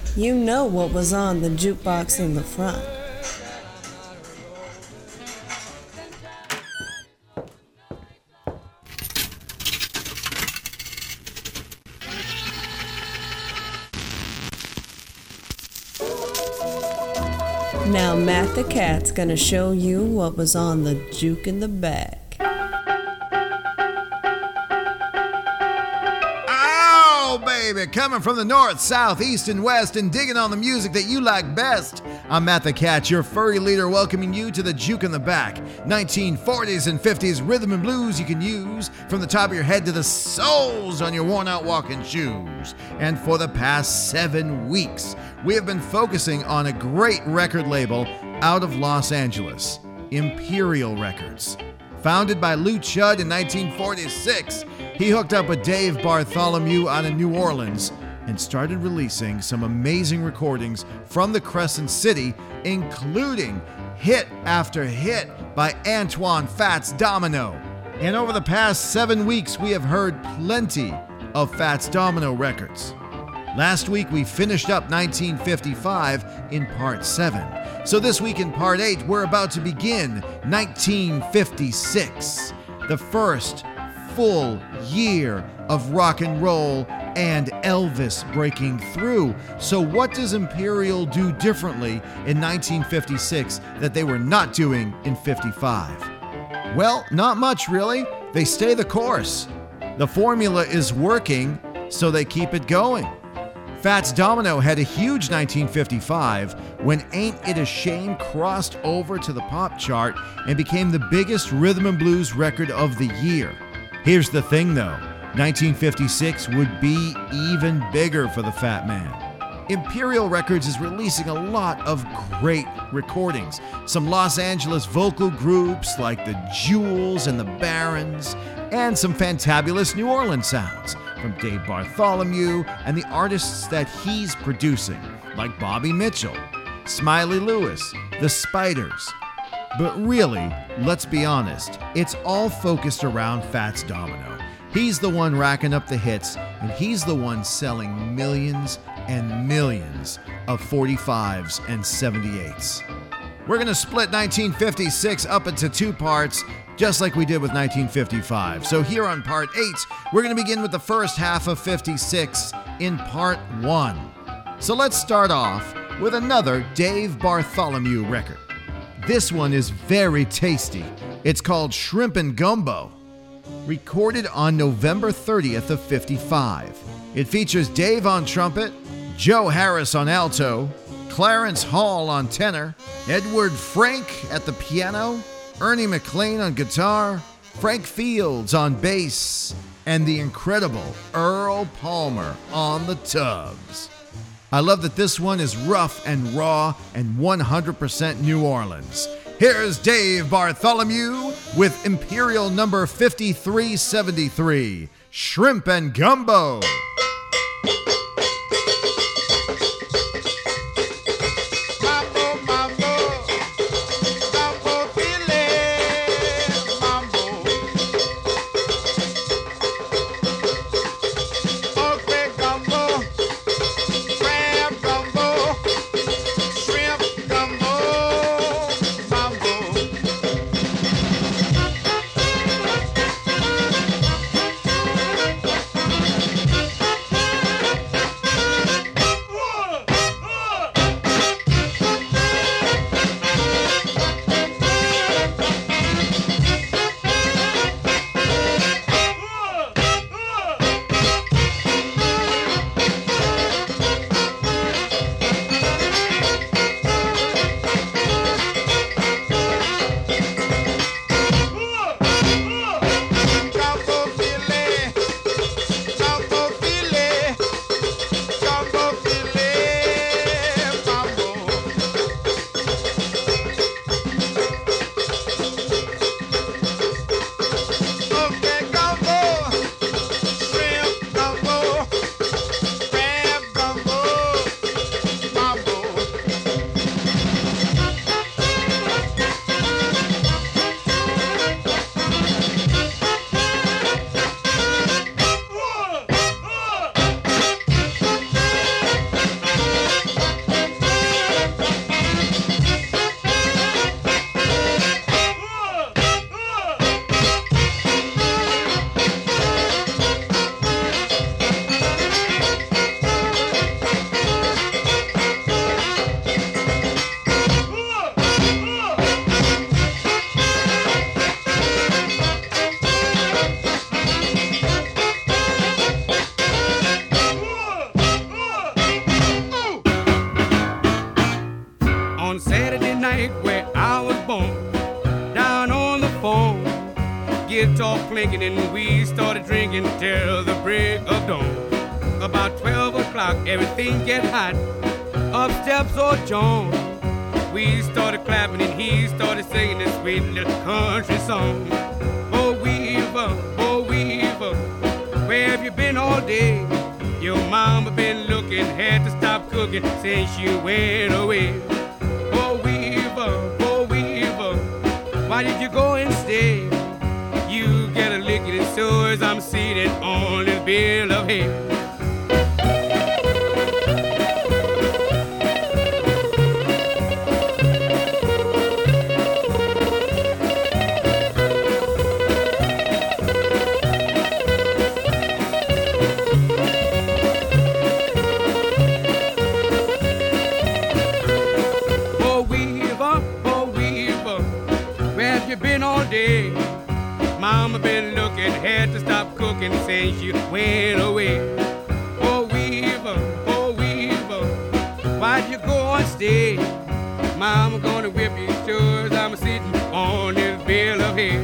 You know what was on the jukebox in the front. Now Matt the Cat's gonna show you what was on the juke in the back. Oh, baby, coming from the north, south, east, and west and digging on the music that you like best. I'm Matt the Cat, your furry leader, welcoming you to the Juke in the Back. 1940s and 50s rhythm and blues you can use from the top of your head to the soles on your worn-out walking shoes. And for the past 7 weeks, we have been focusing on a great record label out of Los Angeles, Imperial Records. Founded by Lou Chudd in 1946, he hooked up with Dave Bartholomew out of New Orleans and started releasing some amazing recordings from the Crescent City, including hit after hit by Antoine Fats Domino. And over the past 7 weeks, we have heard plenty of Fats Domino records. Last week, we finished up 1955 in Part 7. So this week in Part 8, we're about to begin 1956, the first full year of rock and roll and Elvis breaking through. So what does Imperial do differently in 1956 that they were not doing in 55? Well, not much really. They stay the course. The formula is working, so they keep it going. Fats Domino had a huge 1955 when Ain't It a Shame crossed over to the pop chart and became the biggest rhythm and blues record of the year. Here's the thing though, 1956 would be even bigger for the Fat Man. Imperial Records is releasing a lot of great recordings. Some Los Angeles vocal groups like the Jewels and the Barons, and some fantabulous New Orleans sounds from Dave Bartholomew and the artists that he's producing, like Bobby Mitchell, Smiley Lewis, the Spiders. But really, let's be honest, it's all focused around Fats Domino. He's the one racking up the hits, and he's the one selling millions and millions of 45s and 78s. We're going to split 1956 up into 2 parts, just like we did with 1955. So here on Part 8, we're going to begin with the first half of 56 in Part 1. So let's start off with another Dave Bartholomew record. This one is very tasty. It's called Shrimpin' Gumbo. Recorded on November 30th of 55. It features Dave on trumpet, Joe Harris on alto, Clarence Hall on tenor, Edward Frank at the piano, Ernie McLean on guitar, Frank Fields on bass, and the incredible Earl Palmer on the tubs. I love that this one is rough and raw and 100% New Orleans. Here's Dave Bartholomew with Imperial number 5373, Shrimpin' Gumbo. clinking and we started drinking till the break of dawn. About 12 o'clock, everything get hot. Up steps old John. We started clapping and he started singing this sweet little country song. Oh Weaver, where have you been all day? Your mama been looking, had to stop cooking since you went away. Oh Weaver, why did you go and stay? You get a licking and so as I'm seated on this bill of hay. Mama been looking, had to stop cooking since you went away. Oh Weaver, why'd you go and stay? Mama gonna whip you sure as I'm sitting on this bill of hay.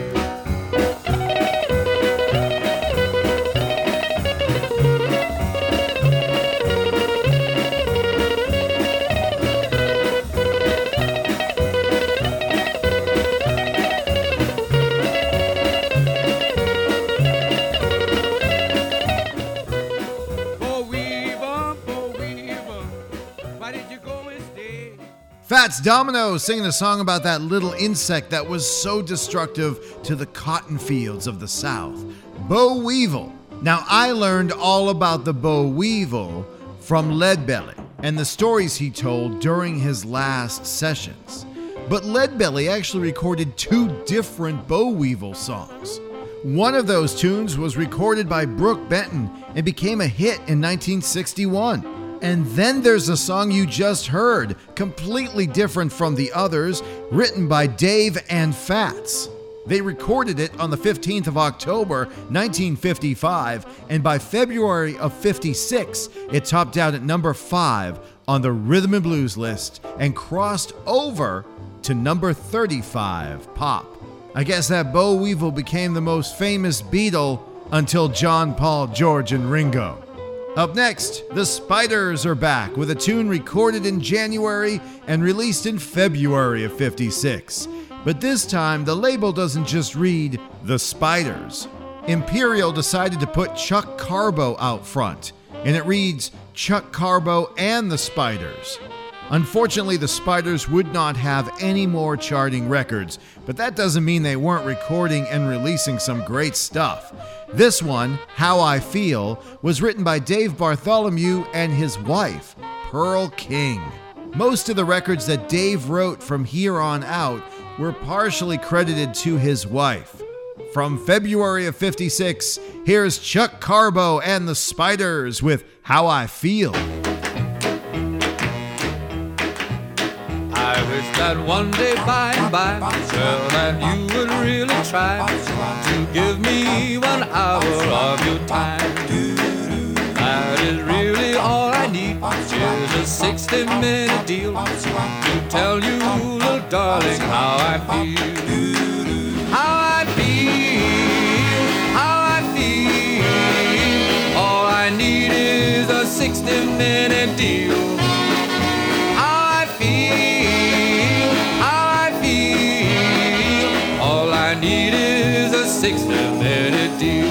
Fats Domino singing a song about that little insect that was so destructive to the cotton fields of the South. Boll Weevil. Now, I learned all about the boll weevil from Leadbelly and the stories he told during his last sessions. But Leadbelly actually recorded 2 different boll weevil songs. One of those tunes was recorded by Brook Benton and became a hit in 1961. And then there's a song you just heard, completely different from the others, written by Dave and Fats. They recorded it on the 15th of October, 1955, and by February of 56, it topped out at number 5 on the Rhythm and Blues list and crossed over to number 35 pop. I guess that boll weevil became the most famous Beatle until John, Paul, George, and Ringo. Up next, the Spiders are back with a tune recorded in January and released in February of 56. But this time, the label doesn't just read The Spiders. Imperial decided to put Chuck Carbo out front, and it reads Chuck Carbo and the Spiders. Unfortunately, the Spiders would not have any more charting records, but that doesn't mean they weren't recording and releasing some great stuff. This one, How I Feel, was written by Dave Bartholomew and his wife, Pearl King. Most of the records that Dave wrote from here on out were partially credited to his wife. From February of 56, here's Chuck Carbo and the Spiders with How I Feel. I wish that one day by and by, well, that you would really try to give me 1 hour of your time. That is really all I need, is a 60-minute deal to tell you, little darling, how I feel. How I feel, how I feel. All I need is a 60-minute deal. Need is a 60-minute deal.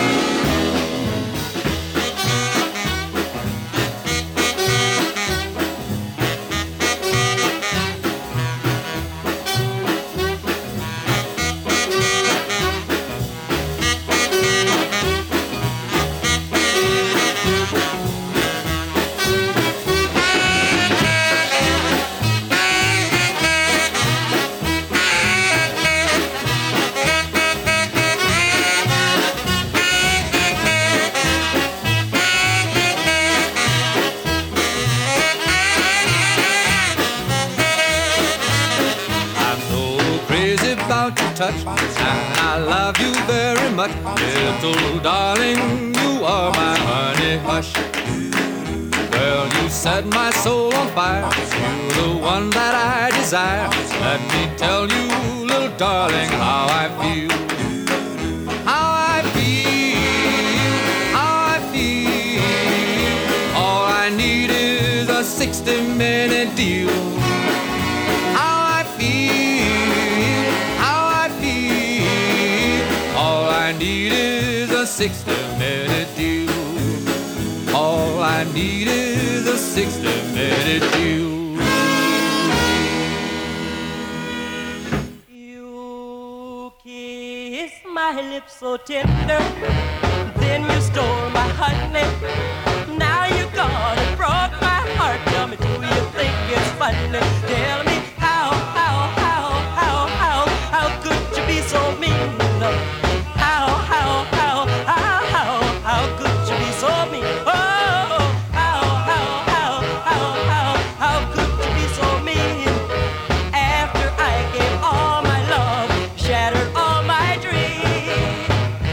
Touch, and I love you very much, little darling, you are my honey hush. Well, you set my soul on fire, you're the one that I desire. Let me tell you, little darling, how I feel. How 60-minute deal. How I feel, all I need is a 60-minute deal. All I need is a 60-minute deal. You kiss my lips so tender, then you stole my honey. Now you gone and broke my heart. Tell me, do you think it's funny? Tell me how could you be so mean? How could you be so mean? Oh, how could you be so mean? After I gave all my love, shattered all my dreams.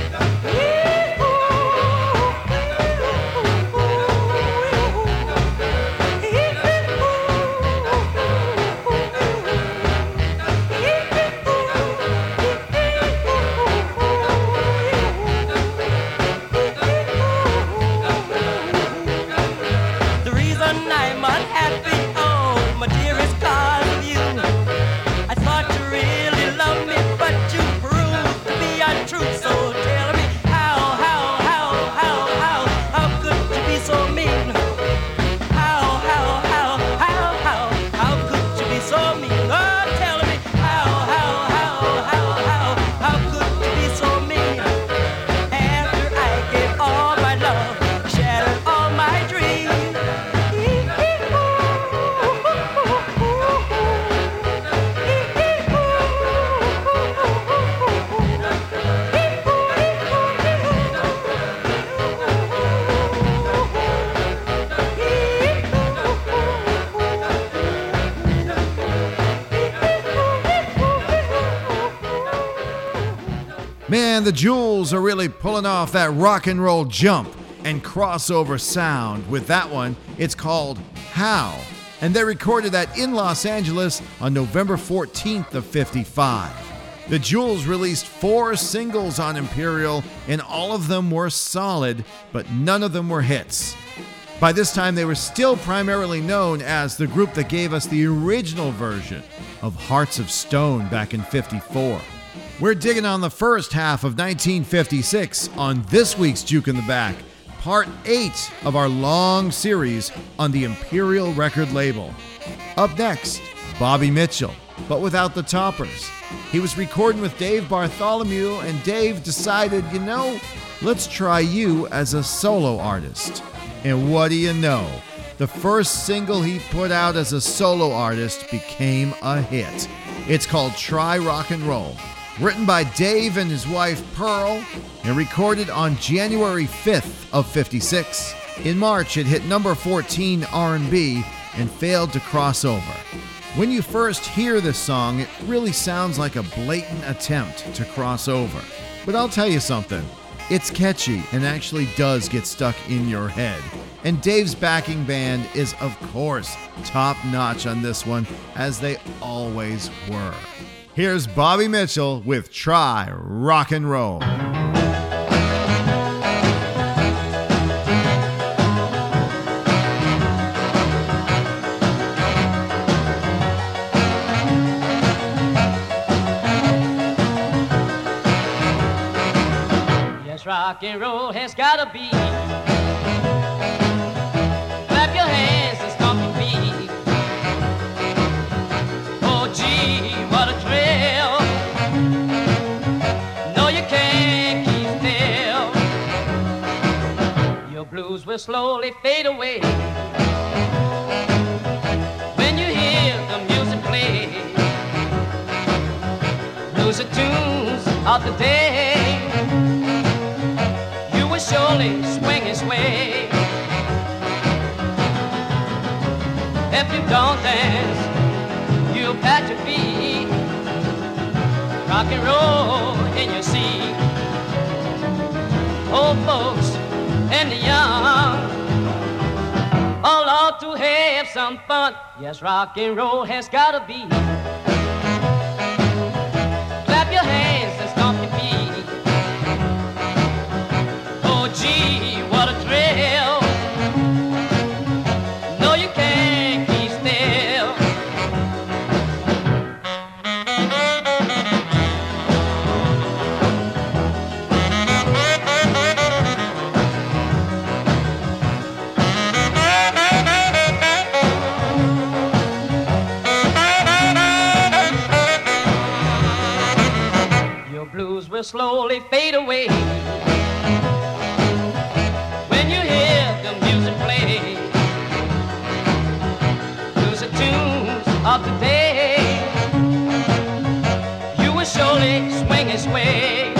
The reason I'm unhappy, oh, my dearest, cause of you. I thought you really loved me, but you proved to be untrue. So tell me how could you be so mean? How could you be so mean? Oh, tell me how could you be so mean? After I gave all my love, shattered all my dreams. Man, the Jewels are really pulling off that rock and roll jump and crossover sound. With that one, it's called How. And they recorded that in Los Angeles on November 14th of 55. The Jewels released 4 singles on Imperial, and all of them were solid, but none of them were hits. By this time, they were still primarily known as the group that gave us the original version of Hearts of Stone back in 54. We're digging on the first half of 1956 on this week's Juke in the Back, part 8 of our long series on the Imperial record label. Up next, Bobby Mitchell, but without the toppers. He was recording with Dave Bartholomew, and Dave decided, let's try you as a solo artist. And what do you know? The first single he put out as a solo artist became a hit. It's called Try Rock and Roll. Written by Dave and his wife Pearl, and recorded on January 5th of 56. In March, it hit number 14 R&B and failed to cross over. When you first hear this song, it really sounds like a blatant attempt to cross over. But I'll tell you something, it's catchy and actually does get stuck in your head. And Dave's backing band is, of course, top-notch on this one, as they always were. Here's Bobby Mitchell with Try Rock and Roll. Yes, rock and roll has gotta be. Clap your hands and stomp your feet. Oh, gee, what a thrill. No, you can't keep still. Your blues will slowly fade away when you hear the music play. Blues are tunes of the day. You will surely swing and sway. If you don't dance, you'll pat your feet. Rock and roll in your seat. Old folks and the young all ought to have some fun. Yes, rock and roll has gotta be. Clap your hands and stomp your feet. Oh, gee, what a thrill. No, you can't slowly fade away. When you hear the music play, those are tunes of the day. You will surely swing its way.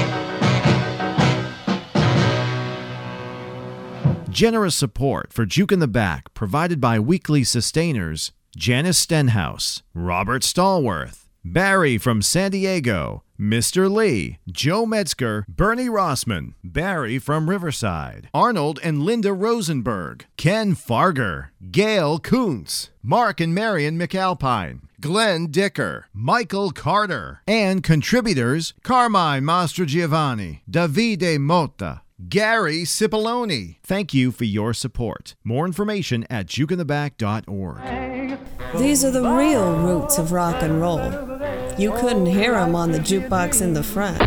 Generous support for Juke in the Back provided by weekly sustainers Janice Stenhouse, Robert Stallworth, Barry from San Diego, Mr. Lee, Joe Metzger, Bernie Rossman, Barry from Riverside, Arnold and Linda Rosenberg, Ken Farger, Gail Kuntz, Mark and Marion McAlpine, Glenn Dicker, Michael Carter, and contributors Carmine Mastrogiovanni, Davide Motta, Gary Cipollone. Thank you for your support. More information at jukeintheback.org. These are the real roots of rock and roll. You couldn't hear them on the jukebox in the front.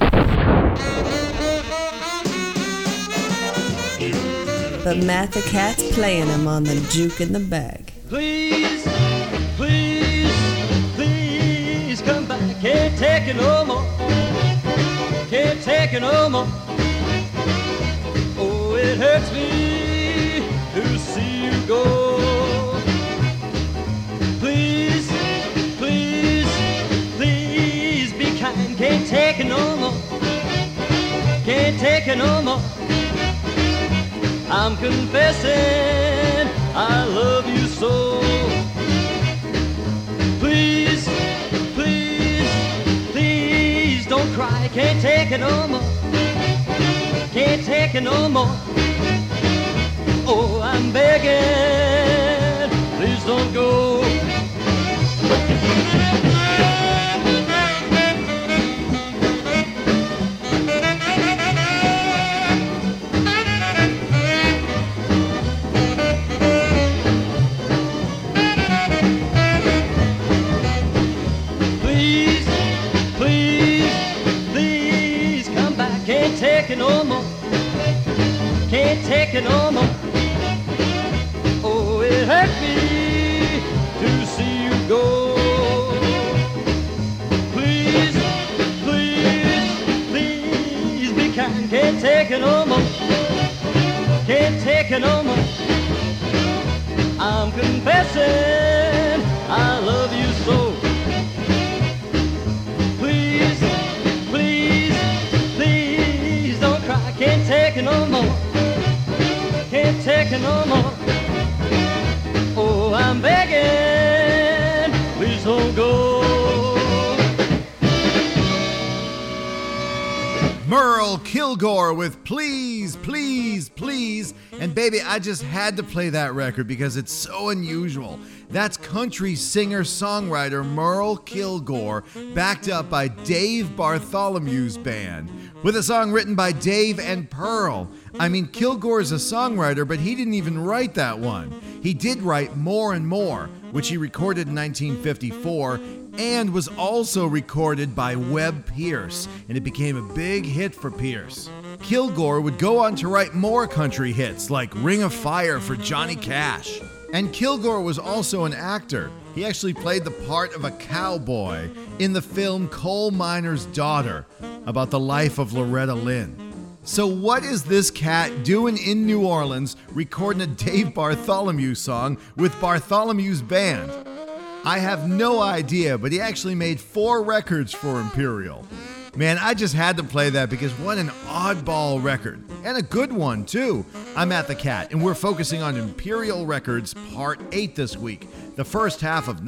But Matt the Cat's playing them on the Juke in the Bag. Please, please, please come back. Can't take it no more. Can't take it no more. Oh, it hurts me to see you go. Please, please, please be kind. Can't take it no more. Can't take it no more. I'm confessing I love you so. Please, please, please don't cry. Can't take it no more. Can't take it no more. Oh, I'm begging, please don't go. Please, please, please come back. Can't take it no more. Can't take it no more. Oh, it hurt me to see you go. Please, please, please be kind. Can't take it no more. Can't take it no more. I'm confessing I love you so. Please, please, please don't cry. Can't take it no more. Can't take it no more. Oh, I'm begging, please don't go. Merle Kilgore with Please, Please, Please. And baby, I just had to play that record because it's so unusual. That's country singer-songwriter Merle Kilgore, backed up by Dave Bartholomew's band, with a song written by Dave and Pearl. I mean, Kilgore's a songwriter, but he didn't even write that one. He did write More and More, which he recorded in 1954, and was also recorded by Webb Pierce, and it became a big hit for Pierce. Kilgore would go on to write more country hits like Ring of Fire for Johnny Cash. And Kilgore was also an actor. He actually played the part of a cowboy in the film Coal Miner's Daughter, about the life of Loretta Lynn. So what is this cat doing in New Orleans recording a Dave Bartholomew song with Bartholomew's band? I have no idea, but he actually made 4 records for Imperial. Man, I just had to play that because what an oddball record. And a good one, too. I'm Matt the Cat, and we're focusing on Imperial Records Part 8 this week, the first half of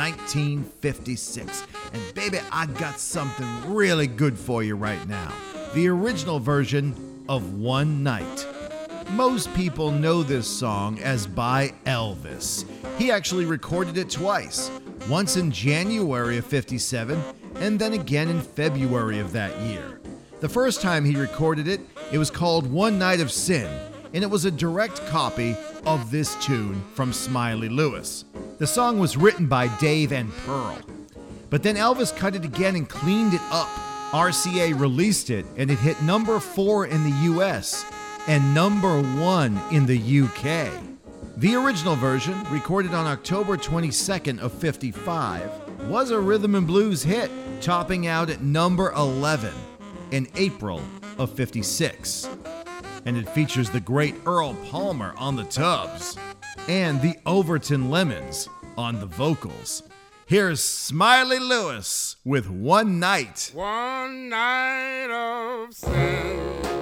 1956. And baby, I got something really good for you right now. The original version of One Night. Most people know this song as by Elvis. He actually recorded it twice, once in January of 57 and then again in February of that year. The first time he recorded it, it was called One Night of Sin, and it was a direct copy of this tune from Smiley Lewis. The song was written by Dave and Pearl. But then Elvis cut it again and cleaned it up. RCA released it, and it hit number 4 in the US and number 1 in the UK. The original version, recorded on October 22nd of 55, was a rhythm and blues hit, topping out at number 11. in April of 56. And it features the great Earl Palmer on the tubs and the Overton Lemons on the vocals. Here's Smiley Lewis with One Night. One night of sin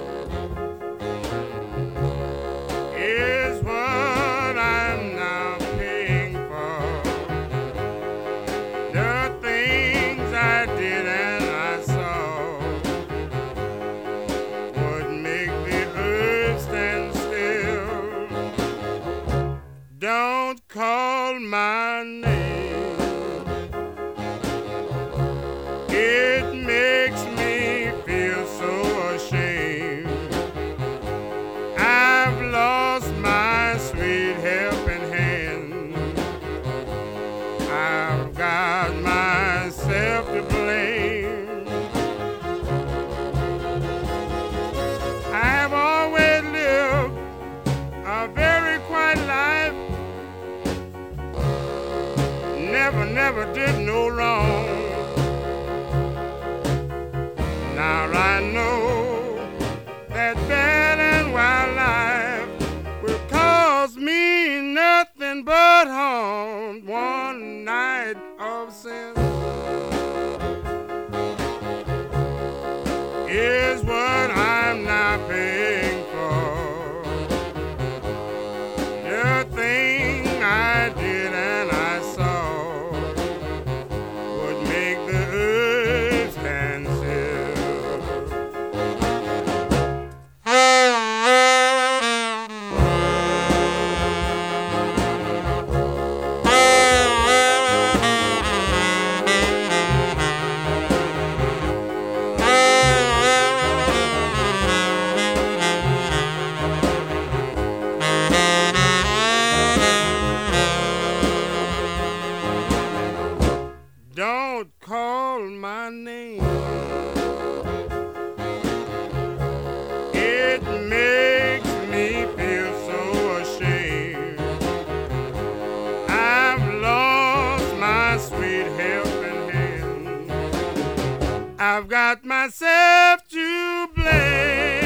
is what I'm now paying for. The things I did and I saw would make the earth stand still. Don't call my name. It makes me feel so ashamed. I've lost my sweet helping hand. I've got myself to blame. I've always lived a very quiet life. Never did no wrong. Now I know that bad and wild life will cause me nothing but harm. One night of sin is what I'm now paying for. The thing I did and I saw would make the earth stand still. Don't call my name. It makes me feel so ashamed. I've lost my sweet helping hand. I've got myself to blame.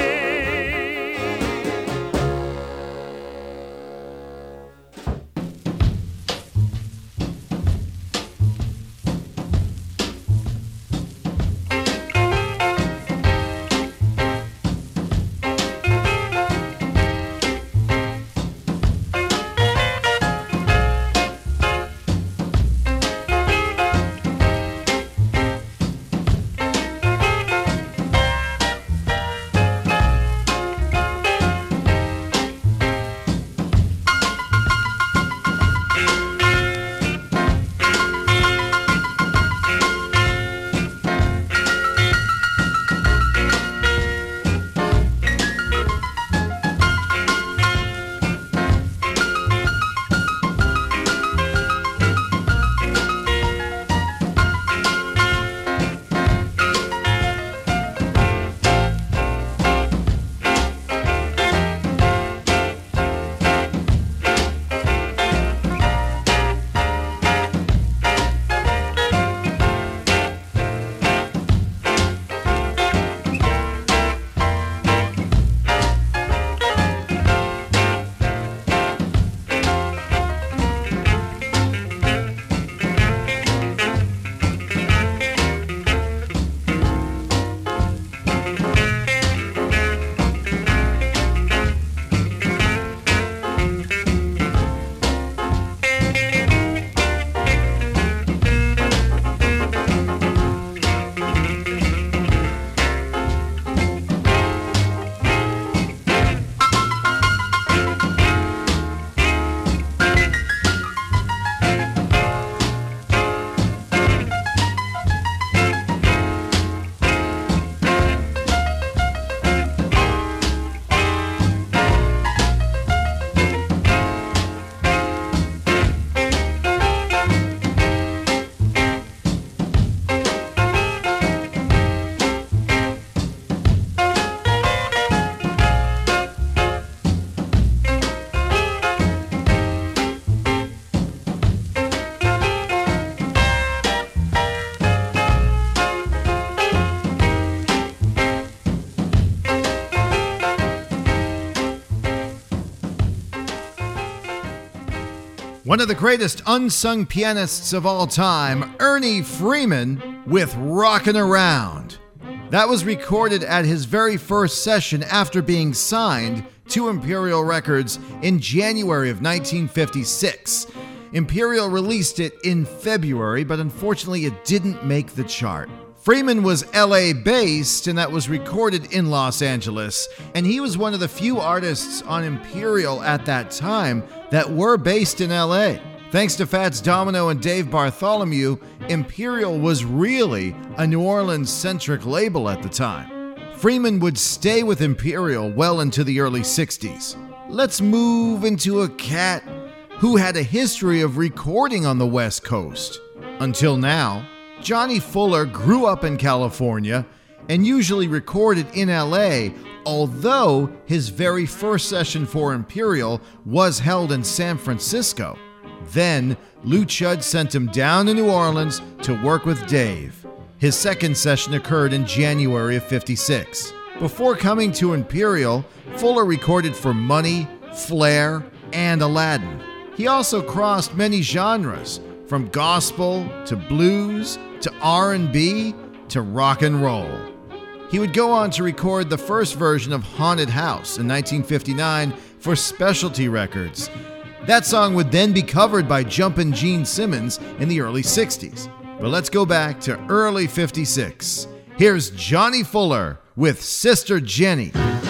One of the greatest unsung pianists of all time, Ernie Freeman, with Rockin' Around. That was recorded at his very first session after being signed to Imperial Records in January of 1956. Imperial released it in February, but unfortunately it didn't make the chart. Freeman was LA-based, and that was recorded in Los Angeles, and he was one of the few artists on Imperial at that time that were based in LA. Thanks to Fats Domino and Dave Bartholomew, Imperial was really a New Orleans-centric label at the time. Freeman would stay with Imperial well into the early 60s. Let's move into a cat who had a history of recording on the West Coast. Until now, Johnny Fuller grew up in California and usually recorded in LA, although his very first session for Imperial was held in San Francisco. Then, Lou Chudd sent him down to New Orleans to work with Dave. His second session occurred in January of '56. Before coming to Imperial, Fuller recorded for Money, Flair, and Aladdin. He also crossed many genres, from gospel to blues to R&B to rock and roll. He would go on to record the first version of Haunted House in 1959 for Specialty Records. That song would then be covered by Jumpin' Gene Simmons in the early 60s. But let's go back to early 56. Here's Johnny Fuller with Sister Jenny.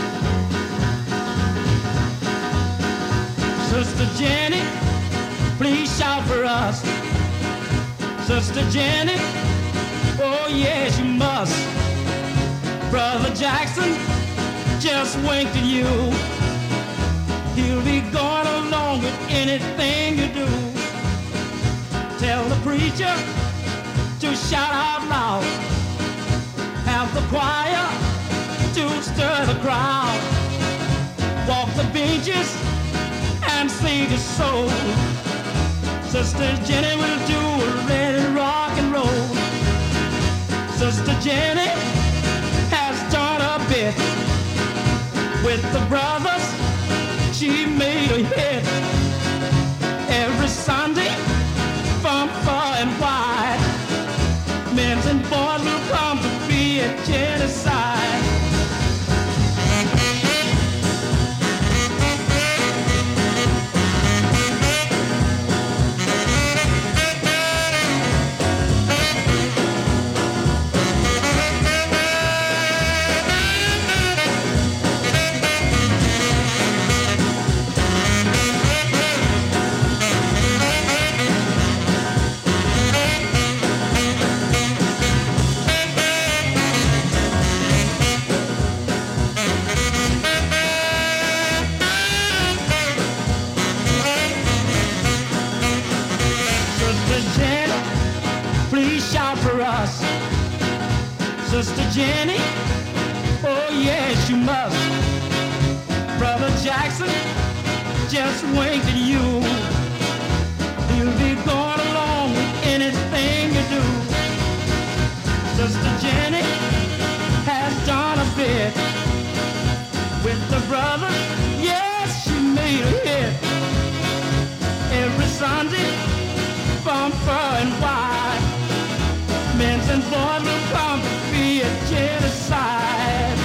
Sister Jenny, please shout for us. Sister Jenny, oh yes you must. Brother Jackson just winked at you. He'll be going along with anything you do. Tell the preacher to shout out loud. Have the choir to stir the crowd. Walk the benches and sing his soul. Sister Jenny will do a ready rock and roll. Sister Jenny has done a bit with the brothers. She made a hit every Sunday from far and wide. Men and boys will come to be at Jenny's side. Sister Jenny, oh yes you must. Brother Jackson just winked at you. He'll be going along with anything you do. Sister Jenny has done a bit with the brothers. Yes, she made a hit every Sunday from far and wide. Men and boys will come to be at Jenny's side.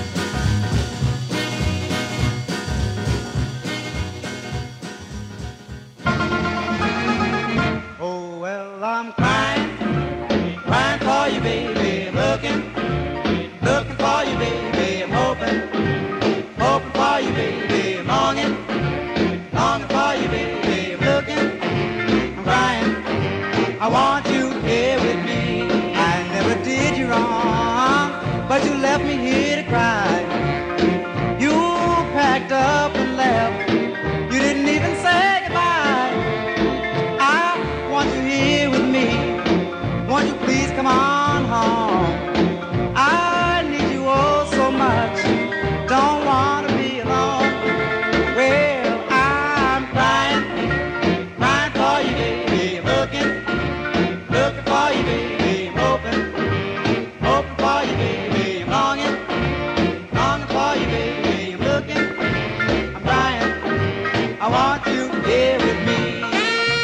Oh, well, I'm crying for you, baby. I'm looking for you, baby. I'm hoping for you, baby. I'm longing for you, baby. I'm looking, I'm crying. I want you here with me. Did you wrong, but you left me here to cry. You packed up and left. You didn't even say goodbye. I want you here with me. Won't you please come on home? I need you oh so much. Don't want to be alone. Well, I'm crying for you, baby. I'm looking for you, baby. I'm hoping for you, baby. I'm longing for you, baby. I'm looking, I'm crying. I want you here with me.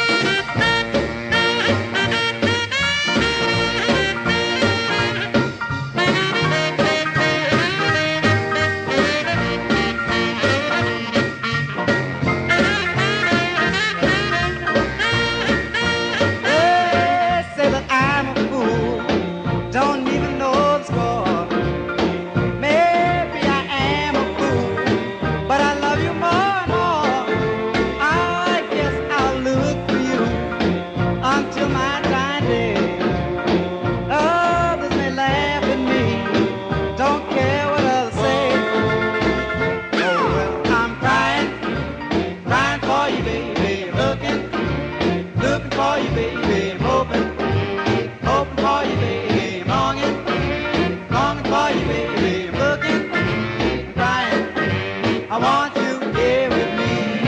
I want you here with me.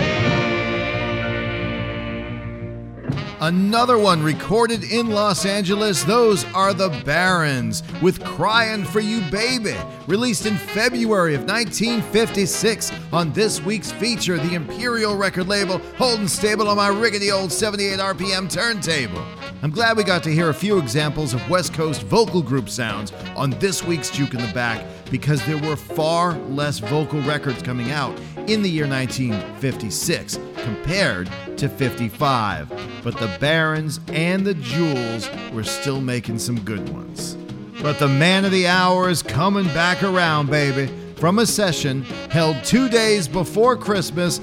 Another one recorded in Los Angeles. Those are the Barons with Crying for You Baby, released in February of 1956 on this week's feature, the Imperial record label, holding stable on my rickety old 78 RPM turntable. I'm glad we got to hear a few examples of West Coast vocal group sounds on this week's Juke in the Back, because there were far less vocal records coming out in the year 1956 compared to 55. But the Barons and the Jewels were still making some good ones. But the man of the hour is coming back around, baby, from a session held 2 days before Christmas,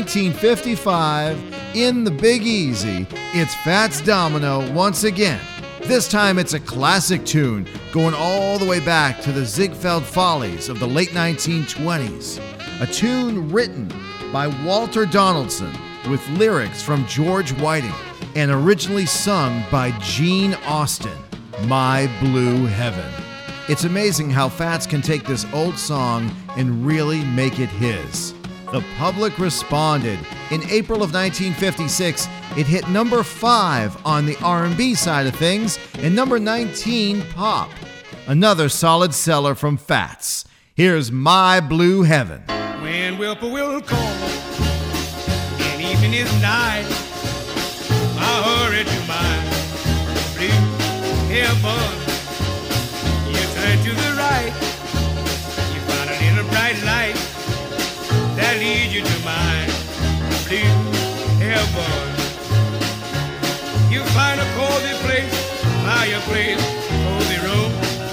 1955, in the Big Easy. It's Fats Domino once again. This time it's a classic tune going all the way back to the Ziegfeld Follies of the late 1920s. A tune written by Walter Donaldson with lyrics from George Whiting and originally sung by Gene Austin, My Blue Heaven. It's amazing how Fats can take this old song and really make it his. The public responded. In April of 1956, it hit number 5 on the R&B side of things and number 19 pop. Another solid seller from Fats. Here's My Blue Heaven. When whippoorwill call and evening is nigh, I hurry to my blue heaven. You turn to the right, you find a little bright light that leads you to my blue heaven. You find a cozy place, fireplace, cozy room.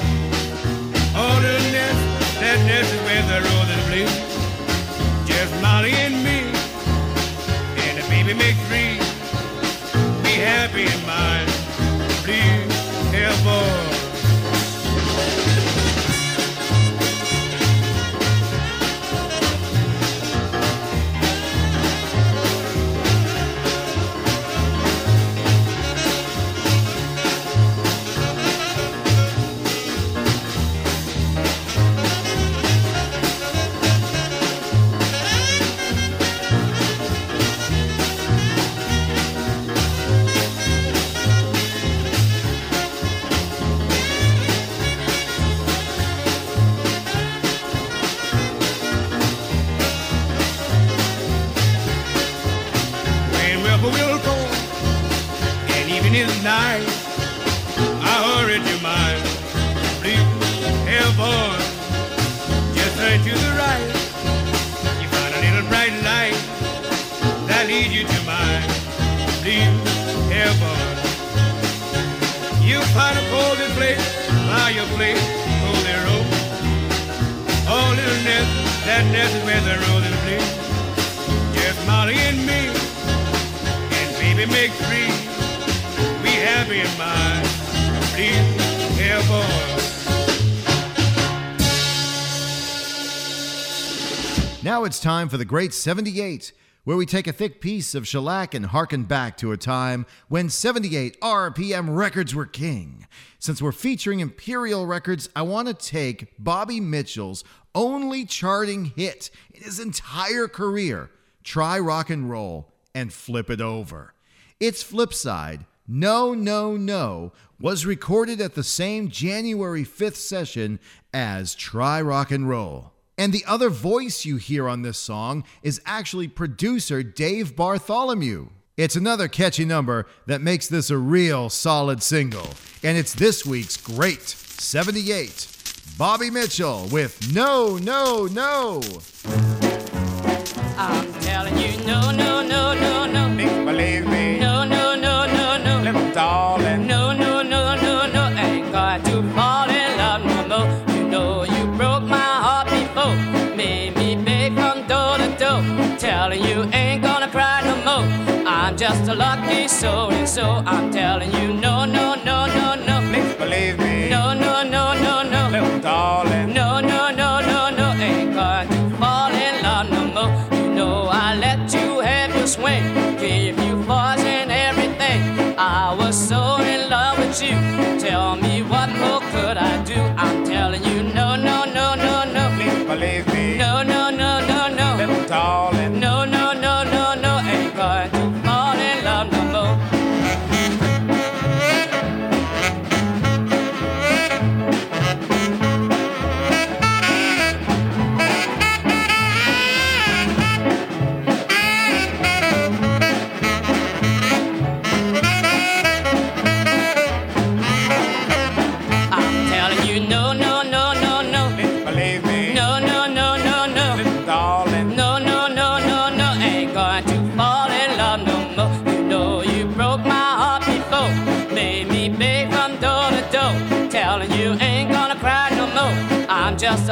On the nest, that nest is where the roses bloom. Just Molly and me, and the baby makes 3. Be happy in my blue heaven. Night, I hurry to my blue heaven. Just turn to the right, you find a little bright light that leads you to my blue heaven. You find a cozy place, fireplace, cozy room. Oh, little nest, that nest is where the roses bloom. Just Molly and me, and baby make 3. Be happy in my blue heaven. Now it's time for the Great 78, where we take a thick piece of shellac and harken back to a time when 78 RPM records were king. Since we're featuring Imperial records, I want to take Bobby Mitchell's only charting hit in his entire career, Try Rock and Roll, and flip it over. Its flip side, No, No, No, was recorded at the same January 5th session as Try Rock and Roll. And the other voice you hear on this song is actually producer Dave Bartholomew. It's another catchy number that makes this a real solid single. And it's this week's Great 78. Bobby Mitchell with No, No, No. I'm telling you, no, no, no, no, no. Believe me. No, no, no, no, no. Little darling. No, no, no, no, no. Ain't got to fall in love no more. You know you broke my heart before. Made me beg from door to door. Telling you ain't gonna cry no more. I'm just a lucky soul, and so I'm telling you, no, no, no, no, no. Please believe me. No, no, no, no, no. Little darling. No, no, no, no, no. Ain't got to fall in love no more. You know I let you have your swing. Gave you voice and everything. I was so in love with you. Tell me what more could I do? I'm telling you, no, no, no, no, no. Please believe me. No, no, no, no, no.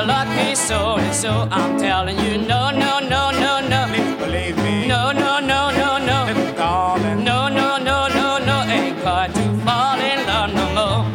lucky soul, and so I'm telling you, no, no, no, no, no. Please believe me. No, no, no, no, no. Darling. No, no, no, no, no. Ain't got to fall in love no more.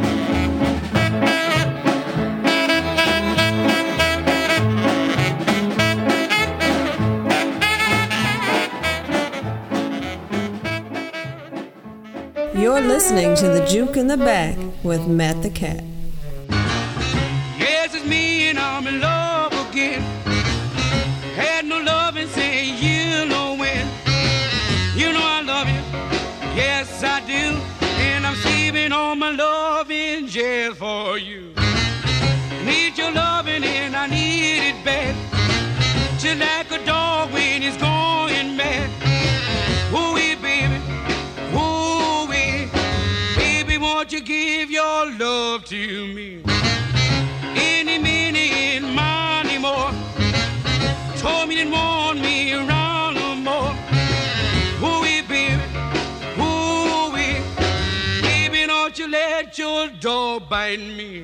You're listening to The Juke in the Back with Matt the Cat. Yes, it's me and I'm in love again. Had no loving saying you know when. You know I love you. Yes, I do. And I'm saving all my loving just for you. Need your loving and I need it bad. Just like a dog when he's going mad. Ooh-wee, baby. Ooh-wee. Baby, won't you give your love to me? Any minute, money more. Told me didn't want me around no more. Ooh-wee, baby. Ooh-wee. Baby, don't you let your dog bite me.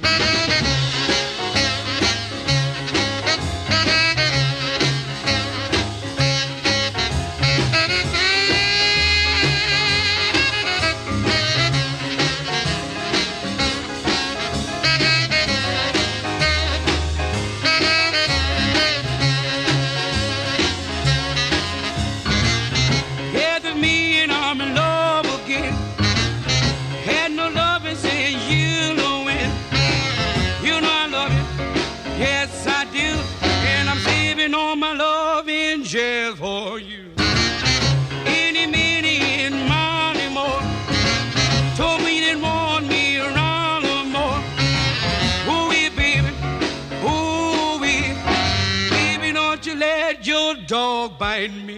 Just for you. Any minute, money more. Told me you didn't want me around no more. Ooh-wee, baby. Ooh-wee. Baby, don't you let your dog bite me.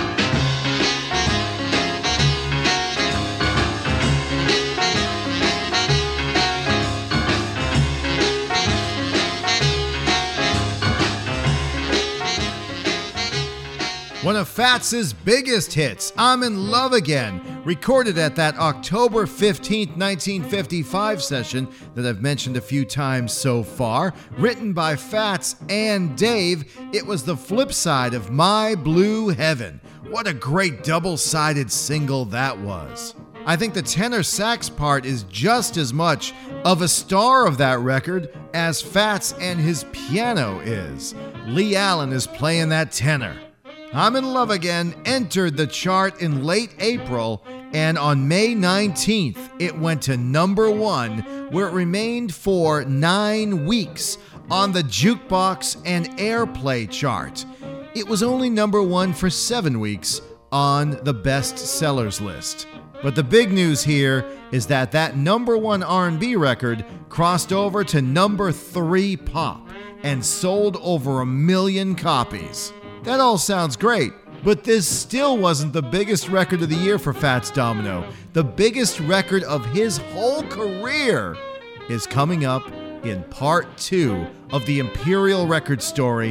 One of Fats's biggest hits, I'm in Love Again, recorded at that October 15th, 1955 session that I've mentioned a few times so far. Written by Fats and Dave, it was the flip side of My Blue Heaven. What a great double-sided single that was. I think the tenor sax part is just as much of a star of that record as Fats and his piano is. Lee Allen is playing that tenor. I'm in Love Again entered the chart in late April, and on May 19th, it went to number 1, where it remained for 9 weeks on the Jukebox and Airplay chart. It was only number 1 for 7 weeks on the best sellers list. But the big news here is that number 1 R&B record crossed over to number 3 pop and sold over 1 million copies. That all sounds great, but this still wasn't the biggest record of the year for Fats Domino. The biggest record of his whole career is coming up in part 2 of the Imperial Record Story,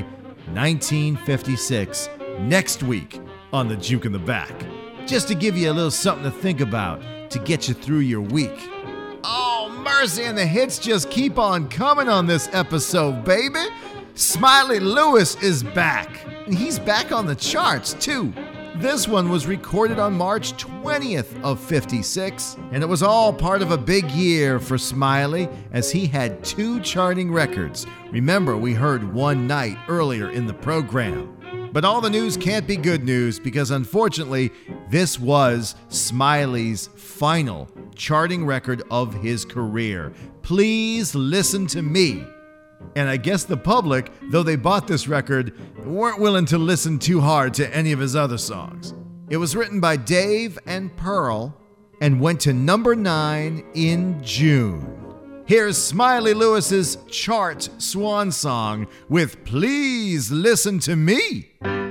1956, next week on The Juke in the Back. Just to give you a little something to think about to get you through your week. Oh, mercy, and the hits just keep on coming on this episode, baby. Smiley Lewis is back. And he's back on the charts, too. This one was recorded on March 20th of 56, and it was all part of a big year for Smiley as he had 2 charting records. Remember, we heard One Night earlier in the program. But all the news can't be good news because, unfortunately, this was Smiley's final charting record of his career. Please Listen to Me. And I guess the public, though they bought this record, weren't willing to listen too hard to any of his other songs. It was written by Dave and Pearl and went to number 9 in June. Here's Smiley Lewis's chart swan song with Please Listen to Me.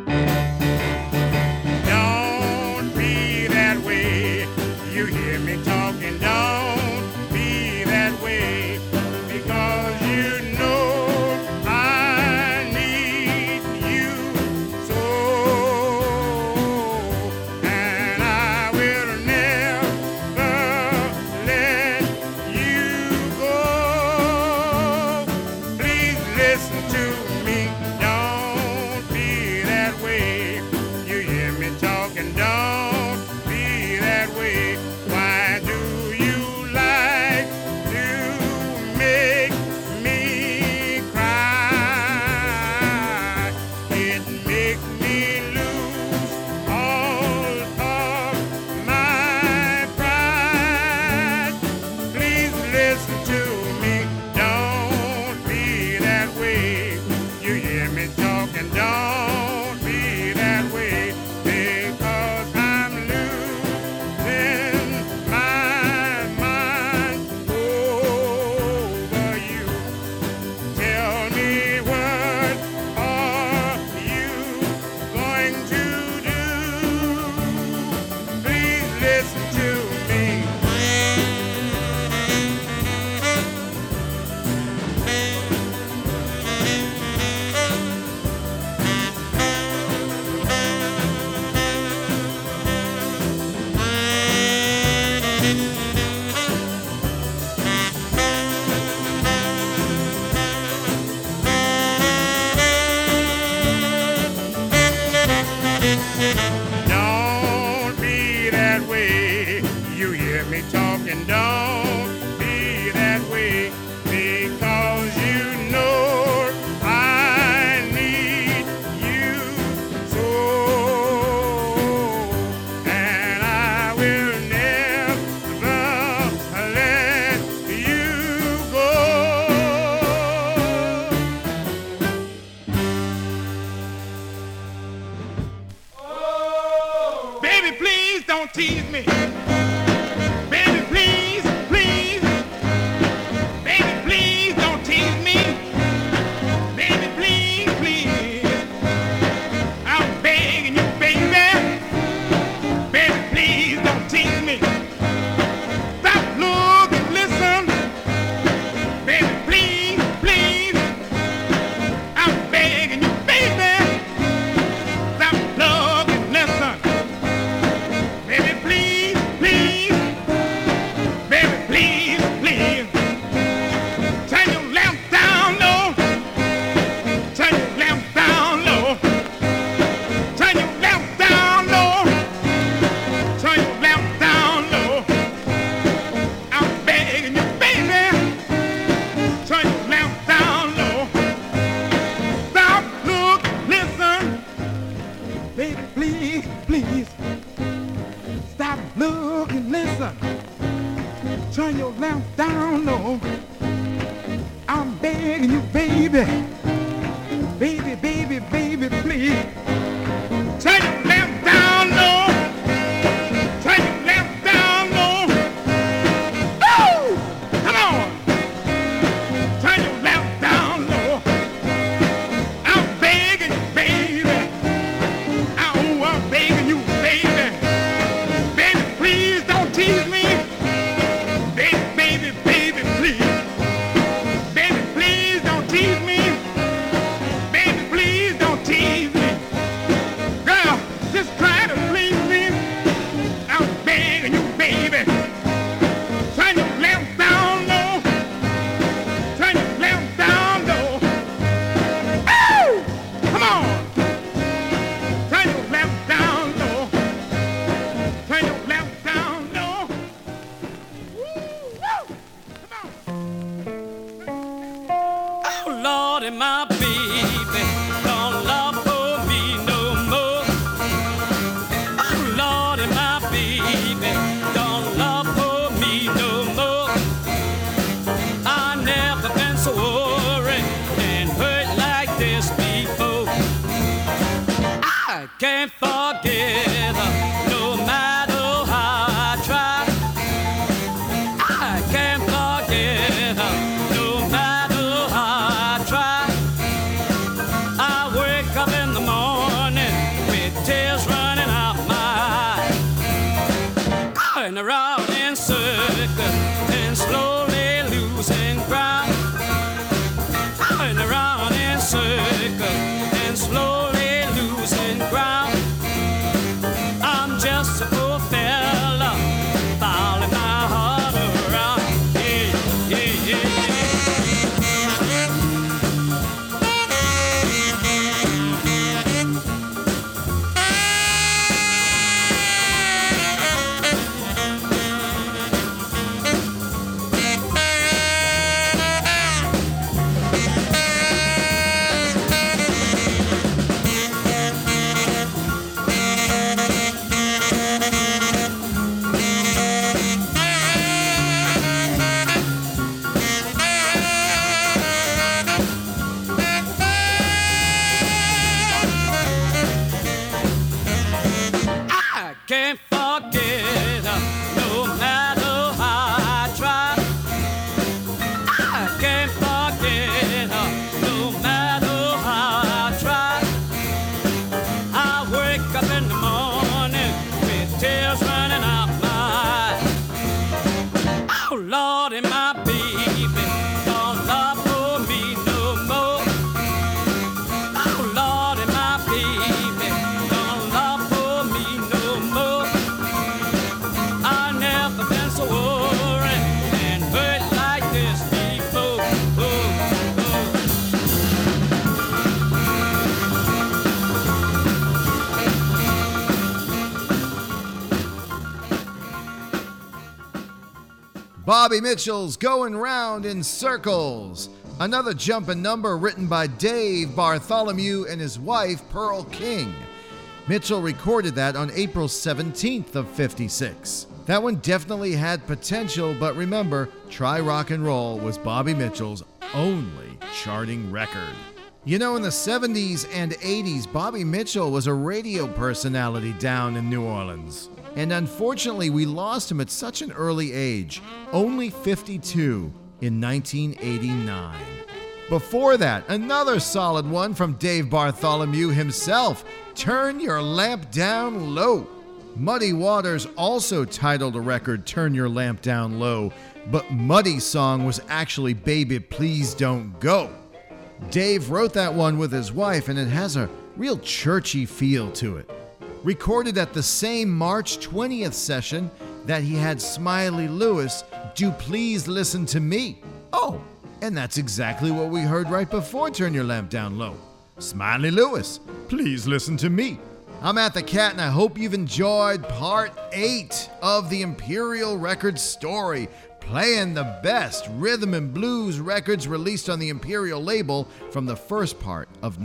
Don't be that way. You hear me talking, don't be that way. Because you know I need you so. And I will never let you go. Please listen to Don't be that way. You hear me talking, don't be that way. Because you know I need you so. And I will never let you go. Baby, please don't tease me. Baby, please, please. Baby, please don't tease me. Baby, please, please. I'm begging you, baby. Baby, please don't tease me. Stop, look, and listen. Baby, please, please. I'm begging you, baby. Stop, look, and listen. Baby, please, please. Baby, please, please. Turn your lamp down low. Turn your lamp down low. Turn your lamp down low. Turn your lamp down low. I'm begging you, baby. Turn your lamp down low. Stop, look, listen. Baby, please, please. Stop, look, and listen. Turn your lamp down low. I'm begging you, baby. Baby, baby, baby, please. Turn your lamp down low. Turn your lamp down low. Woo! Come on. Turn your lamp down low. I'm begging you, baby. I'm begging you, baby. Baby, please don't tease me. Baby, baby, baby, please. Baby, please don't tease me. Baby, please don't tease me. Girl, just try to please me. I'm begging you, baby. Turn your lamp down low. Turn your lamp down low. Oh! Come on. Turn your lamp down low. Turn your lamp down low. Woo! Woo! Come on. Oh, Lordy, my baby don't love for me no more. Oh, Lordy, my baby don't love for me no more. I never been so worried and hurt like this before. I can't forget her, no matter how I try. I can't forget her, no matter how I try. I wake up in the morning with tears running out my eyes, going around in circles and slowly losing ground, going around in circles and slowly losing ground. I'm just a poor fella, fouling my heart around. Yeah, yeah, yeah, yeah. Bobby Mitchell's Going Round in Circles, another jumpin' number written by Dave Bartholomew and his wife, Pearl King. Mitchell recorded that on April 17th of 56. That one definitely had potential, but remember, Try Rock and Roll was Bobby Mitchell's only charting record. You know, in the 70s and 80s, Bobby Mitchell was a radio personality down in New Orleans. And unfortunately, we lost him at such an early age, only 52 in 1989. Before that, another solid one from Dave Bartholomew himself, Turn Your Lamp Down Low. Muddy Waters also titled a record Turn Your Lamp Down Low, but Muddy's song was actually Baby Please Don't Go. Dave wrote that one with his wife, and it has a real churchy feel to it. Recorded at the same March 20th session that he had Smiley Lewis do Please Listen to Me. Oh, and that's exactly what we heard right before Turn Your Lamp Down Low. Smiley Lewis, Please Listen to Me. I'm At the Cat, and I hope you've enjoyed part 8 of the Imperial Records story, playing the best rhythm and blues records released on the Imperial label from the first part of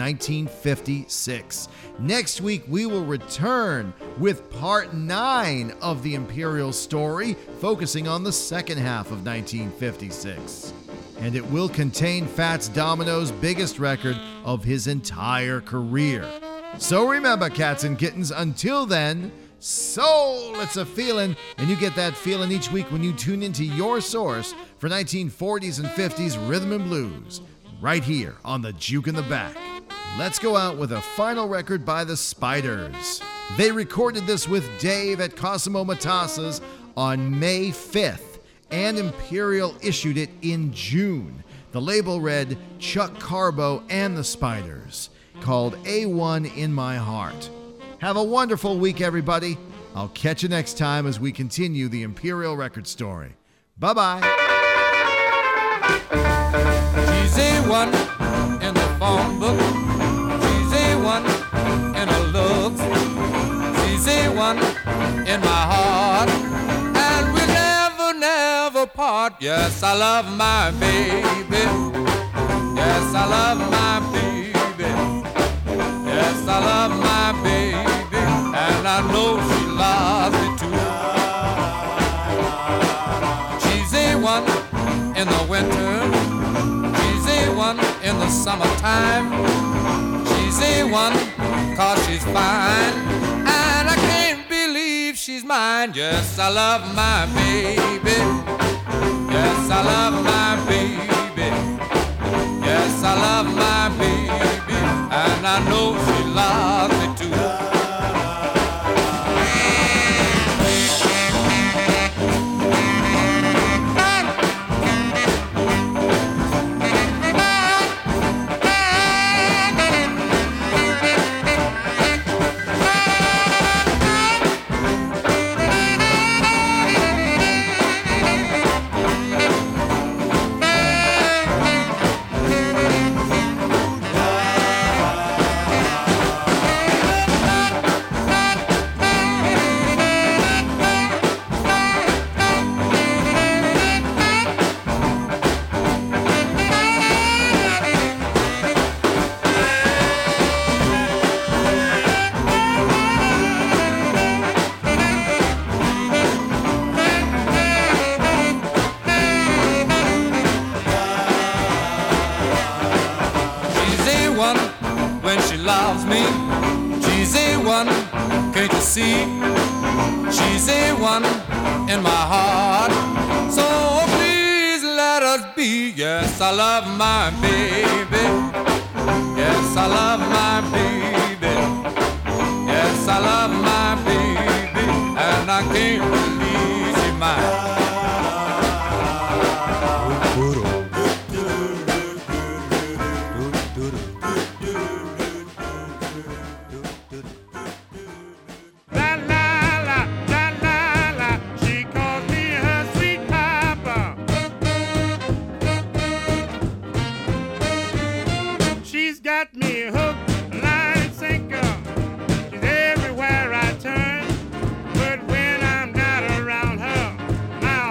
1956. Next week, we will return with part 9 of the Imperial story, focusing on the second half of 1956. And it will contain Fats Domino's biggest record of his entire career. So remember, cats and kittens, until then, soul, it's a feeling, and you get that feeling each week when you tune into your source for 1940s and 50s rhythm and blues, right here on the Juke in the Back. Let's go out with a final record by the Spiders. They recorded this with Dave at Cosimo Matassa's on May 5th, and Imperial issued it in June. The label read Chuck Carbo and the Spiders, called A1 in My Heart. Have a wonderful week, everybody. I'll catch you next time as we continue the Imperial Record story. Bye-bye. She's A1 in the phone book. She's A1 in her looks. She's A1 in my heart. And we'll never, never part. Yes, I love my baby. Yes, I love my baby. Yes, I love my baby, and I know she loves me too. She's A1 in the winter, she's A1 in the summertime. She's A1 'cause she's fine, and I can't believe she's mine. Yes, I love my baby. Yes, I love my baby. Yes, I love my baby, and I know she loves me too. When she loves me, she's A1, can't you see? She's A1 in my heart, so please let us be. Yes, I love my baby. Yes, I love my baby. Yes, I love my baby, and I can't believe she's mine. Got me hooked, line, and sinker. She's everywhere I turn, but when I'm not around her, my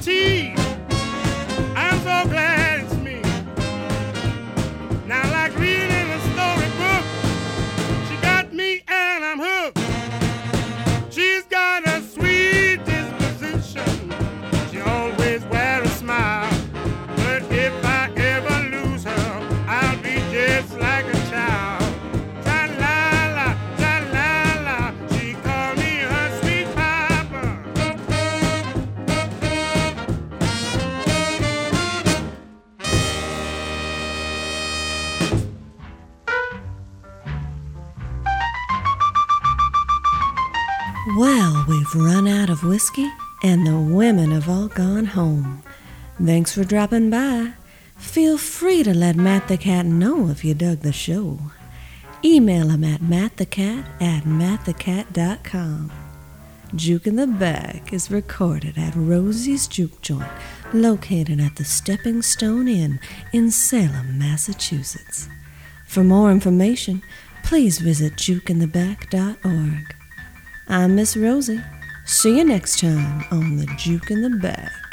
tea. I'm so glad it's me. Now, like reading a storybook, she got me and I'm hooked. She's got a sweet disposition. She always wears a smile. But if I ever lose her, I'll be just like a child. Tra-la-la, tra-la-la, she called me her sweet papa. Well, we've run out of whiskey, and the women have all gone home. Thanks for dropping by. Feel free to let Matt the Cat know if you dug the show. Email him at mattthecat@mattthecat.com. Juke in the Back is recorded at Rosie's Juke Joint, located at the Stepping Stone Inn in Salem, Massachusetts. For more information, please visit jukeintheback.org. I'm Miss Rosie. See you next time on the Juke in the Back.